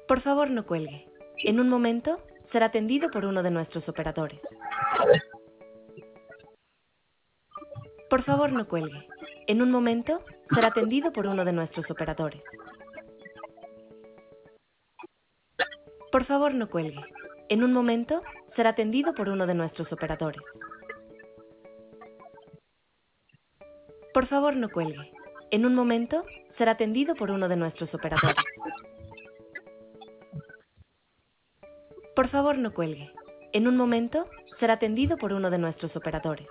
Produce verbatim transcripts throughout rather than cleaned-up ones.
Por favor, no cuelgue. En un momento, será atendido por uno de nuestros operadores. Por favor, no cuelgue. En un momento, será atendido por uno de nuestros operadores. Por favor, no cuelgue. En un momento, será atendido por uno de nuestros operadores. Por favor, no cuelgue. En un momento, será atendido por uno de nuestros operadores. Por favor, no cuelgue. En un momento, será atendido por uno de nuestros operadores.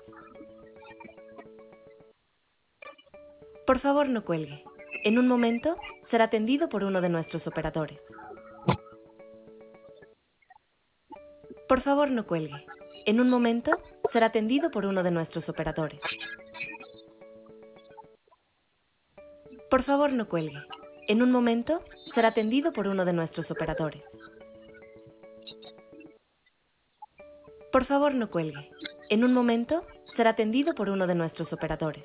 Por favor, no cuelgue. En un momento, será atendido por uno de nuestros operadores. Por favor, no cuelgue. En un momento, será atendido por uno de nuestros operadores. Por favor, no cuelgue. En un momento, será atendido por uno de nuestros operadores. Por favor, no cuelgue. En un momento, será atendido por uno de nuestros operadores.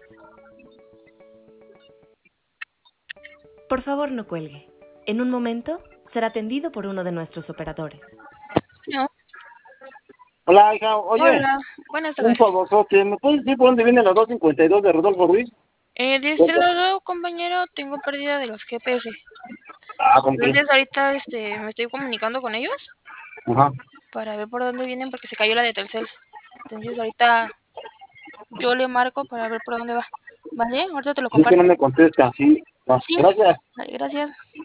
Por favor, no cuelgue. En un momento, será atendido por uno de nuestros operadores. No. Hola, hija, oye, Hola, buenas un tardes. favorzote, ¿me puedes decir por dónde viene la doscientos cincuenta y dos de Rodolfo Ruiz? Eh, de este lado, compañero, tengo pérdida de los G P S. Ah, ¿cómo crees? Entonces ahorita este, me estoy comunicando con ellos Ajá. para ver por dónde vienen porque se cayó la de Telcel. Entonces ahorita yo le marco para ver por dónde va. ¿Vale? Ahorita te lo Sí, es que comparto. no me contesta, sí. Va, Sí, gracias. vale, gracias.